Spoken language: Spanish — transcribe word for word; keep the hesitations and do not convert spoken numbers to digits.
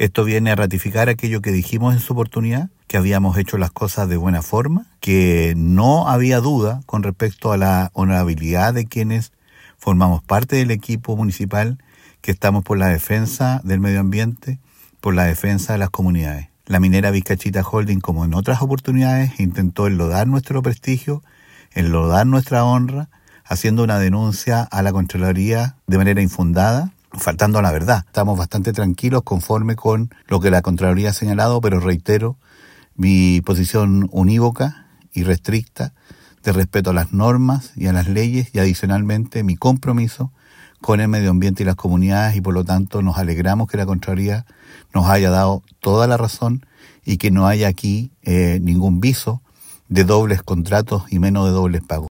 Esto viene a ratificar aquello que dijimos en su oportunidad, que habíamos hecho las cosas de buena forma, que no había duda con respecto a la honorabilidad de quienes formamos parte del equipo municipal, que estamos por la defensa del medio ambiente, por la defensa de las comunidades. La minera Vizcachita Holding, como en otras oportunidades, intentó enlodar nuestro prestigio, enlodar nuestra honra, haciendo una denuncia a la Contraloría de manera infundada, faltando a la verdad. Estamos bastante tranquilos conforme con lo que la Contraloría ha señalado, pero reitero mi posición unívoca y restricta de respeto a las normas y a las leyes, y adicionalmente mi compromiso con el medio ambiente y las comunidades, y por lo tanto nos alegramos que la Contraloría nos haya dado toda la razón y que no haya aquí eh, ningún viso de dobles contratos y menos de dobles pagos.